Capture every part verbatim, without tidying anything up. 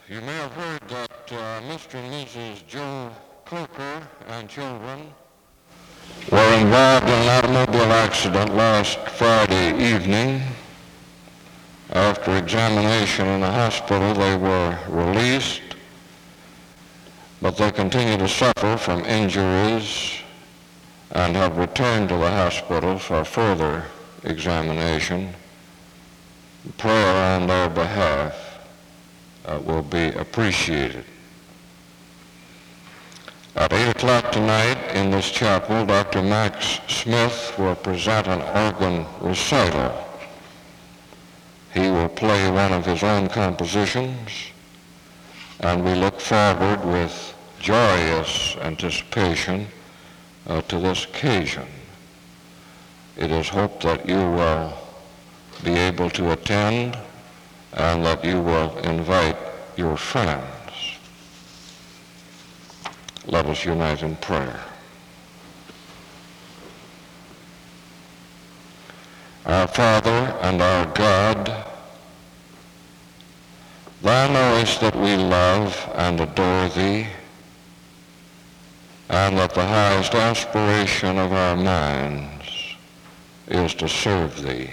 You may have heard that uh, Mister and Missus Joe Coker and children were involved in an automobile accident last Friday evening. After examination in the hospital, they were released, but they continue to suffer from injuries and have returned to the hospital for further examination. Prayer on their behalf uh, will be appreciated. At eight o'clock tonight in this chapel, Doctor Max Smith will present an organ recital. He will play one of his own compositions, and we look forward with joyous anticipation uh, to this occasion. It is hoped that you will be able to attend and that you will invite your friends. Let us unite in prayer. Our Father and our God, Thou knowest that we love and adore Thee, and that the highest aspiration of our minds is to serve Thee.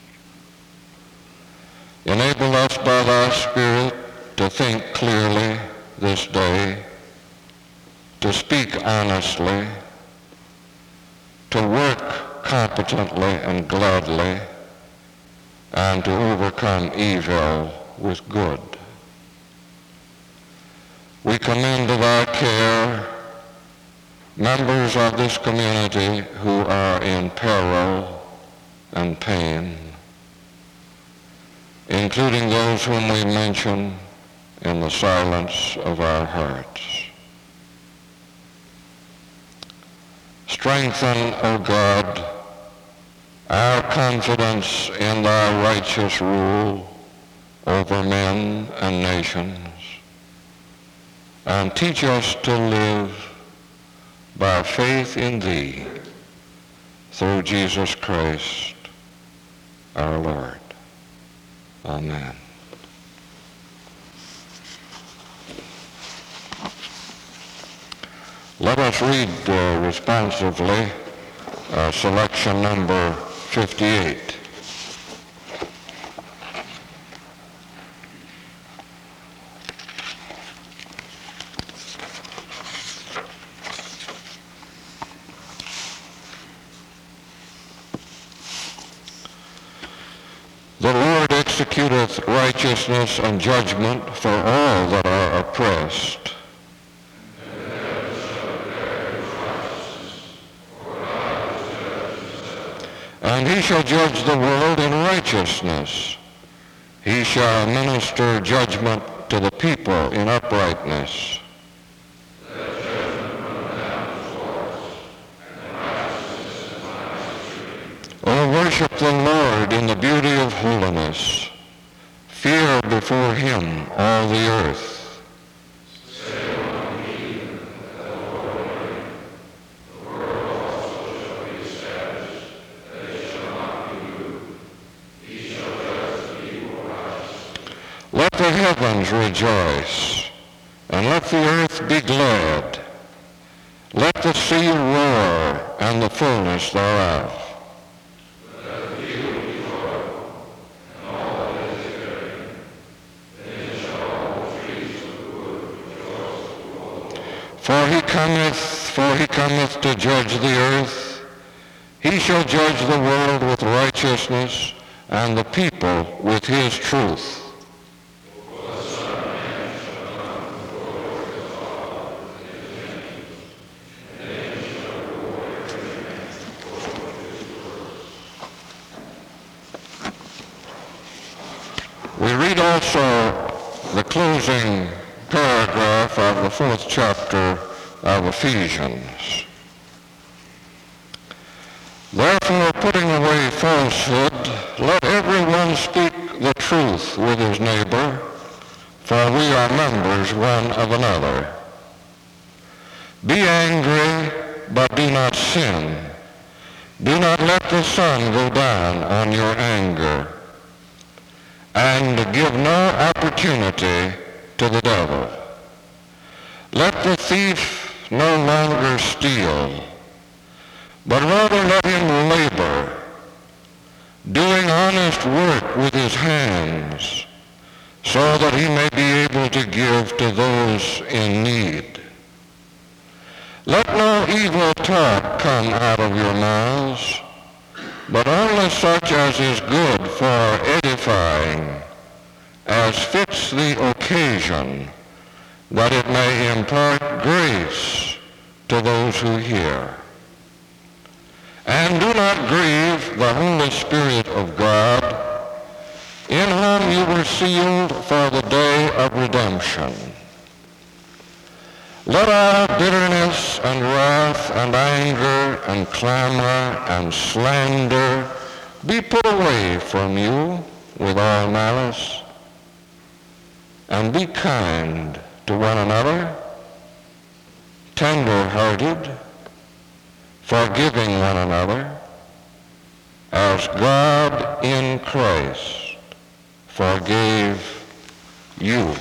Enable us by Thy Spirit to think clearly this day, to speak honestly, to work competently and gladly, and to overcome evil with good. We commend to Thy care members of this community who are in peril and pain, including those whom we mention in the silence of our hearts. Strengthen, O God, our confidence in Thy righteous rule over men and nations, and teach us to live by faith in Thee through Jesus Christ, our Lord. Amen. Let us read uh, responsively uh, selection number fifty-eight. The Lord executeth righteousness and judgment for all that are oppressed. And he shall judge the world in righteousness. He shall minister judgment to the people in uprightness. O worship the Lord in the beauty of holiness. Fear before him all the earth. Let the heavens rejoice, and let the earth be glad. Let the sea roar, and the fullness thereof. Let the field be joyful, and all that is therein. Then shall all the trees of the wood rejoice before the Lord. For he cometh, for he cometh to judge the earth. He shall judge the world with righteousness, and the people with his truth. We read also the closing paragraph of the fourth chapter of Ephesians. Therefore, putting away falsehood, let everyone speak the truth with his neighbor, for we are members one of another. Be angry, but do not sin. Do not let the sun go down on your anger, and give no opportunity to the devil. Let the thief no longer steal, but rather let him labor, doing honest work with his hands, so that he may be able to give to those in need. Let no evil talk come out of your mouths, but only such as is good for edifying, as fits the occasion, that it may impart grace to those who hear. And do not grieve the Holy Spirit of God, in whom you were sealed for the day of redemption. Let all bitterness and wrath and anger and clamor and slander be put away from you with all malice, and be kind to one another, tender-hearted, forgiving one another, as God in Christ forgave you.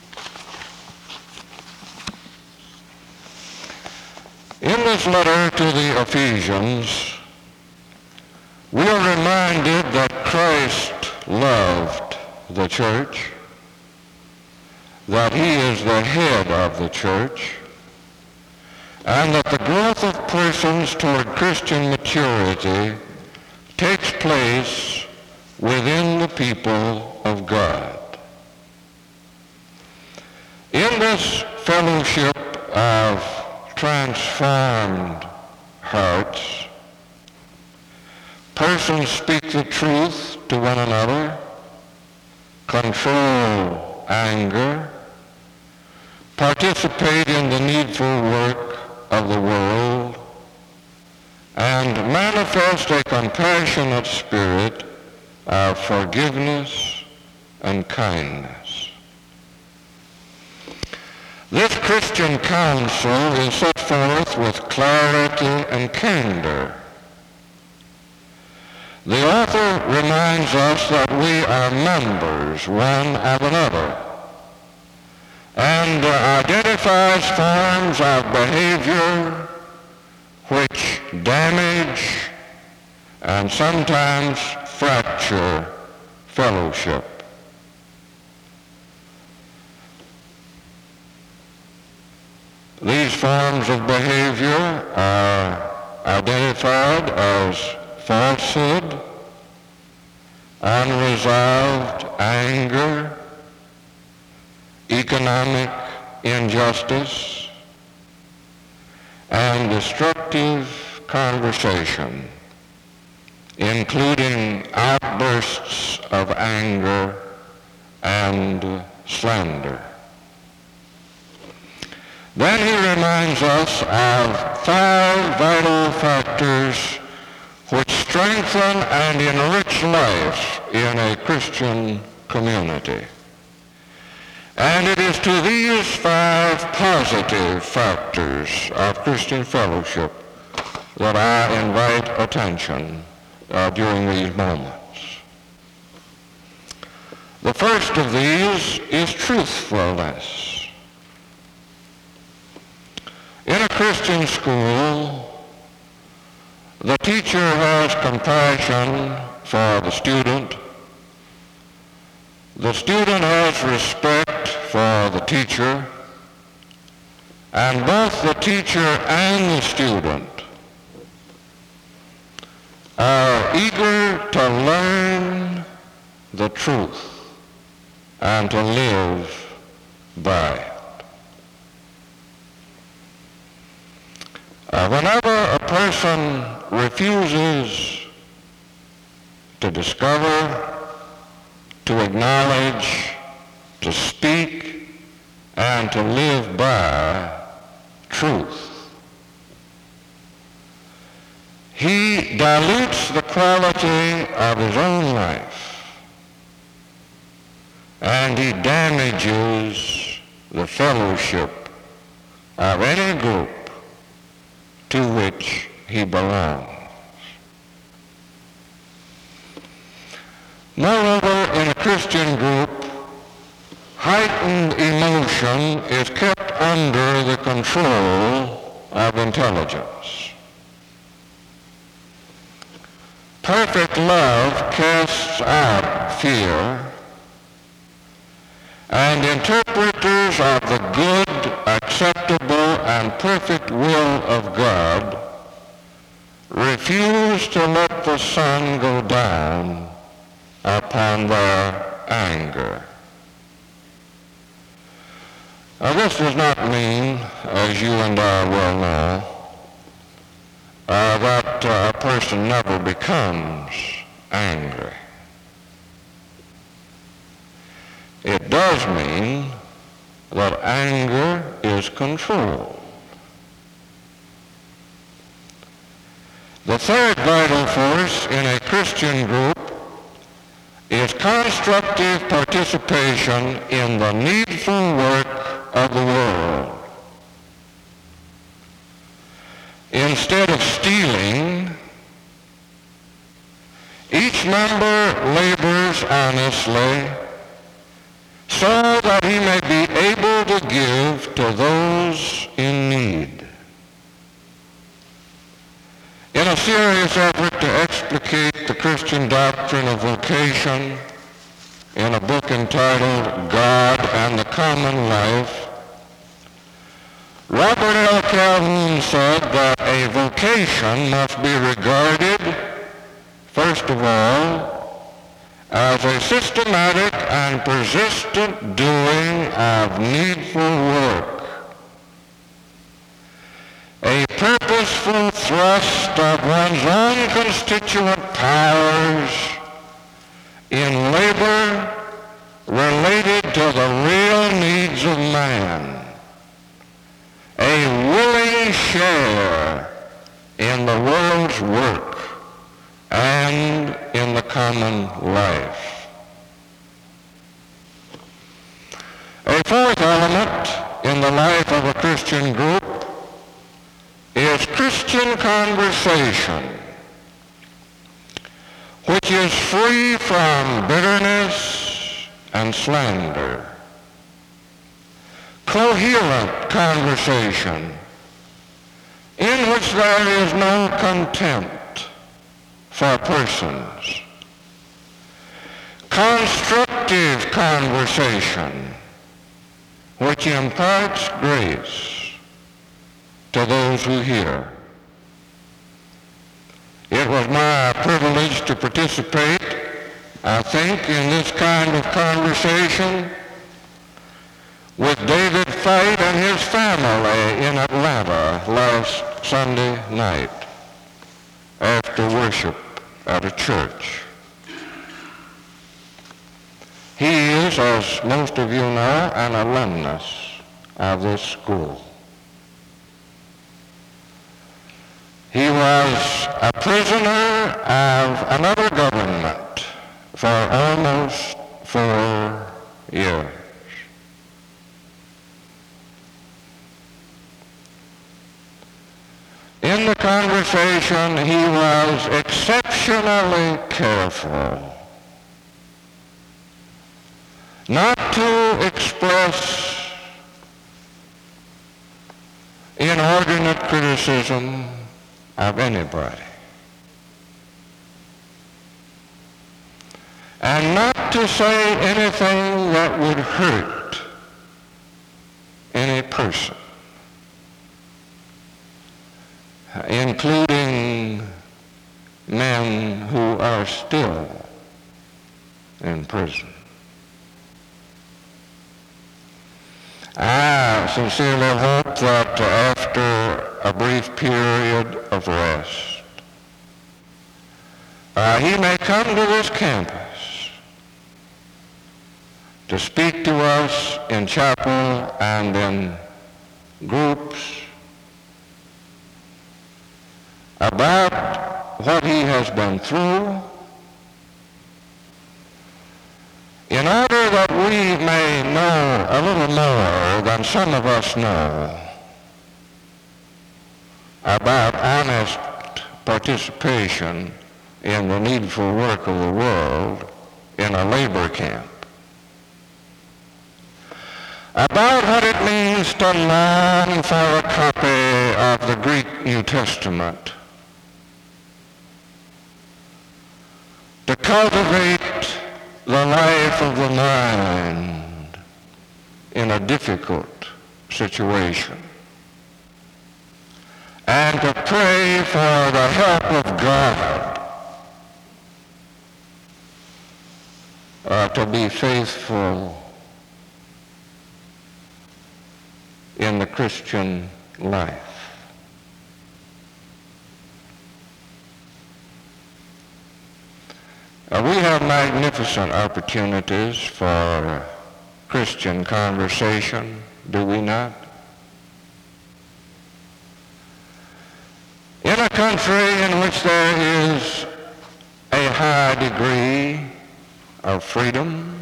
In this letter to the Ephesians, we are reminded that Christ loved the church, that he is the head of the church, and that the growth of persons toward Christian maturity takes place within the people of God. In this fellowship of transformed hearts, persons speak the truth to one another, control anger, participate in the needful work of the world, and manifest a compassionate spirit of forgiveness and kindness. This Christian counsel is set forth with clarity and candor. The author reminds us that we are members one of another, and identifies forms of behavior which damage and sometimes fracture fellowship. These forms of behavior are identified as falsehood, unresolved anger, economic injustice, and destructive conversation, including outbursts of anger and slander. Then he reminds us of five vital factors which strengthen and enrich life in a Christian community. And it is to these five positive factors of Christian fellowship that I invite attention uh, during these moments. The first of these is truthfulness. In a Christian school, the teacher has compassion for the student. The student has respect for the teacher, and both the teacher and the student are eager to learn the truth and to live by it. Uh, whenever a person refuses to discover, to acknowledge, to speak, and to live by truth, he dilutes the quality of his own life, and he damages the fellowship of any group to which he belongs. Moreover, in a Christian group, heightened emotion is kept under the control of intelligence. Perfect love casts out fear, and interpreters of the good, acceptable, and perfect will of God refuse to let the sun go down upon their anger. Now, this does not mean, as you and I well know, uh, that uh, a person never becomes angry. It does mean that anger is controlled. The third vital force in a Christian group is constructive participation in the needful work of the world. Instead of stealing, each member labors honestly so that he may be able to give to those in need. In a serious effort to explicate the Christian doctrine of vocation in a book entitled God and the Common Life, Robert L. Calhoun said that a vocation must be regarded, first of all, as a systematic and persistent doing of needful work, a purposeful thrust of one's own constituent powers in labor related to the real needs of man, a willing share in the world's work and in the common life. A fourth element in the life of a Christian group is Christian conversation, which is free from bitterness and slander. Coherent conversation in which there is no contempt for persons. Constructive conversation which imparts grace to those who hear. It was my privilege to participate, I think, in this kind of conversation with David Fite and his family in Atlanta last Sunday night after worship at a church. He is, as most of you know, an alumnus of this school. He was a prisoner of another government for almost four years. In the conversation, he was exceptionally careful not to express inordinate criticism of anybody, and not to say anything that would hurt any person, including men who are still in prison. I sincerely hope that after a brief period of rest, uh, he may come to this campus to speak to us in chapel and in groups about what he has been through, in order that we may know a little more than some of us know about honest participation in the needful work of the world in a labor camp. about what it means to long for a copy of the Greek New Testament, to cultivate the life of the mind in a difficult situation, and to pray for the help of God uh, to be faithful in the Christian life. Uh, we have magnificent opportunities for Christian conversation, do we not? In a country in which there is a high degree of freedom,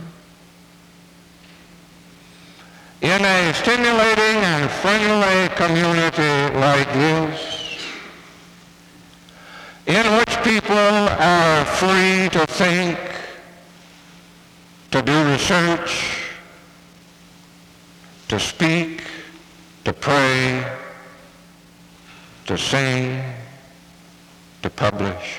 in a stimulating and friendly community like this, in which people are free to think, to do research, to speak, to pray, to sing, to publish,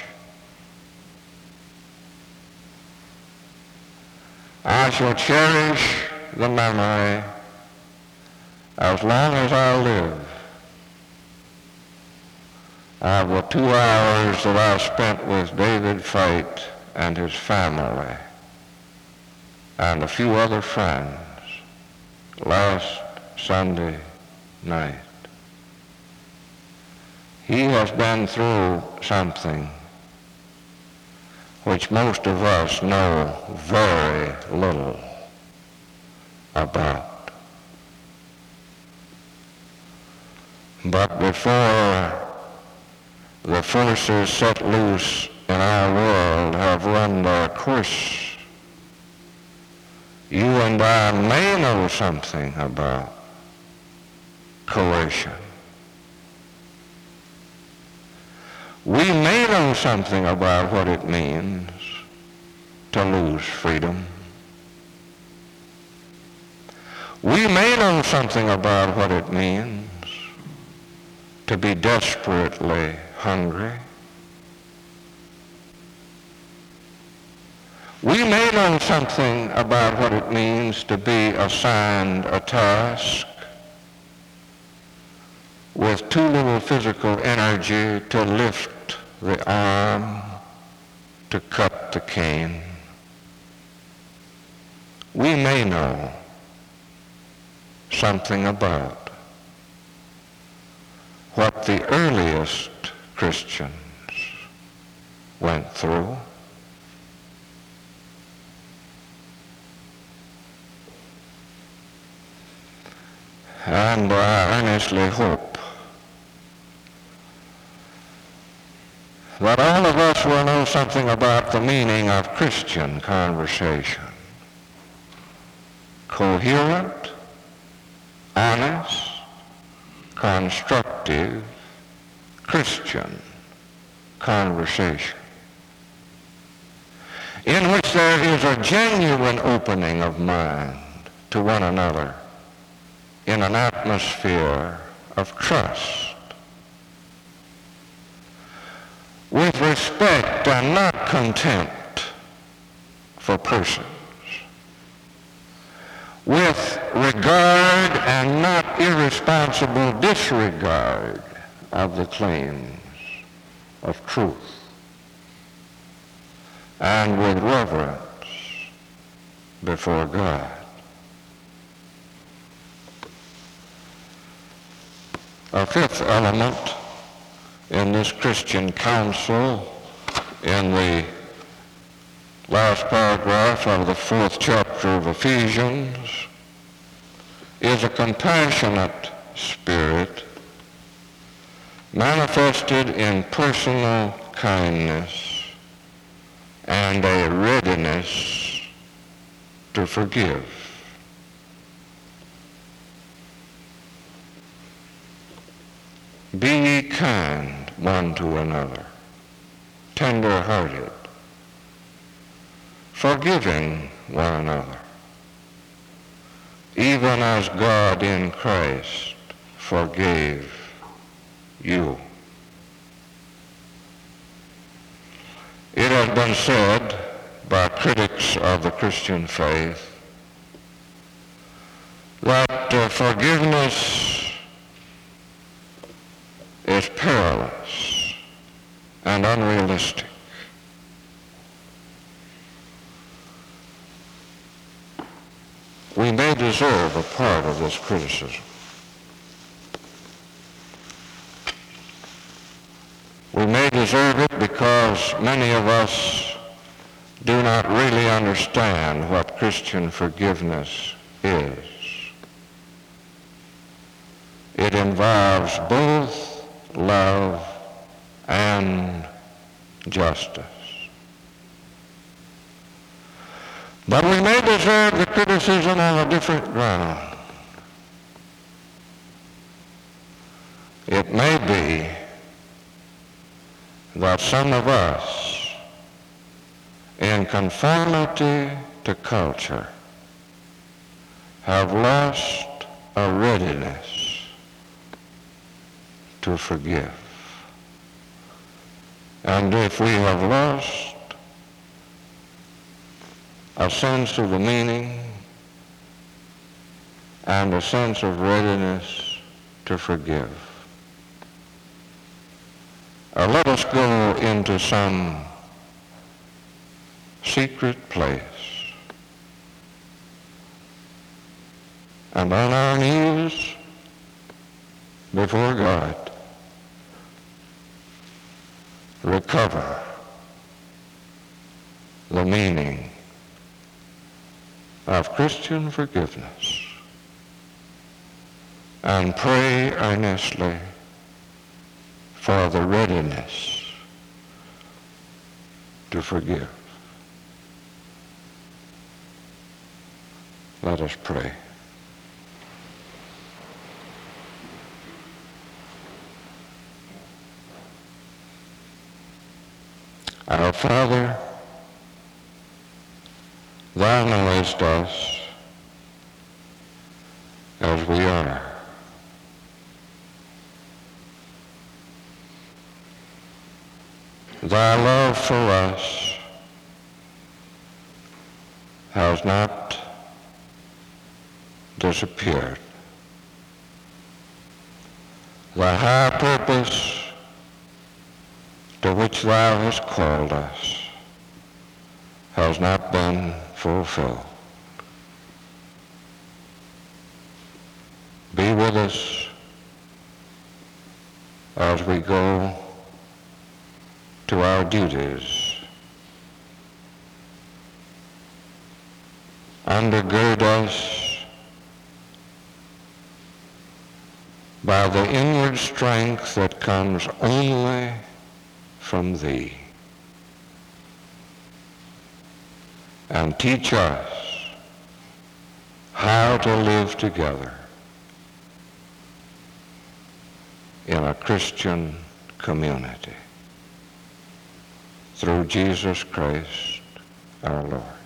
I shall cherish the memory as long as I live of the two hours that I spent with David Fate and his family and a few other friends last Sunday night. He has been through something which most of us know very little about. But before the forces set loose in our world have run their course, you and I may know something about coercion. We may know something about what it means to lose freedom. We may know something about what it means to be desperately hungry. We may know something about what it means to be assigned a task with too little physical energy to lift the arm, to cut the cane. We may know something about what the earliest Christians went through. And I earnestly hope that all of us will know something about the meaning of Christian conversation. Coherent, honest, constructive, Christian conversation, in which there is a genuine opening of mind to one another in an atmosphere of trust, with respect and not contempt for persons, with regard and not irresponsible disregard of the claims of truth, and with reverence before God. A fifth element in this Christian counsel in the last paragraph of the fourth chapter of Ephesians is a compassionate spirit manifested in personal kindness and a readiness to forgive. Be ye kind one to another, tender-hearted, forgiving one another, even as God in Christ forgave you. It has been said by critics of the Christian faith that uh, forgiveness is perilous and unrealistic. We may deserve a part of this criticism. We may deserve it because many of us do not really understand what Christian forgiveness is. It involves both love and justice. But we may deserve the criticism on a different ground. It may be that some of us, in conformity to culture, have lost a readiness to forgive. And if we have lost a sense of the meaning and a sense of readiness to forgive, uh, let us go into some secret place and on our knees before God recover the meaning of Christian forgiveness and pray earnestly for the readiness to forgive. Let us pray. Our Father, Thou knowest us as we are. Thy love for us has not disappeared. The high purpose to which Thou hast called us has not been fulfilled. Be with us as we go to our duties. Undergird us by the inward strength that comes only from Thee. And teach us how to live together in a Christian community. Through Jesus Christ our Lord.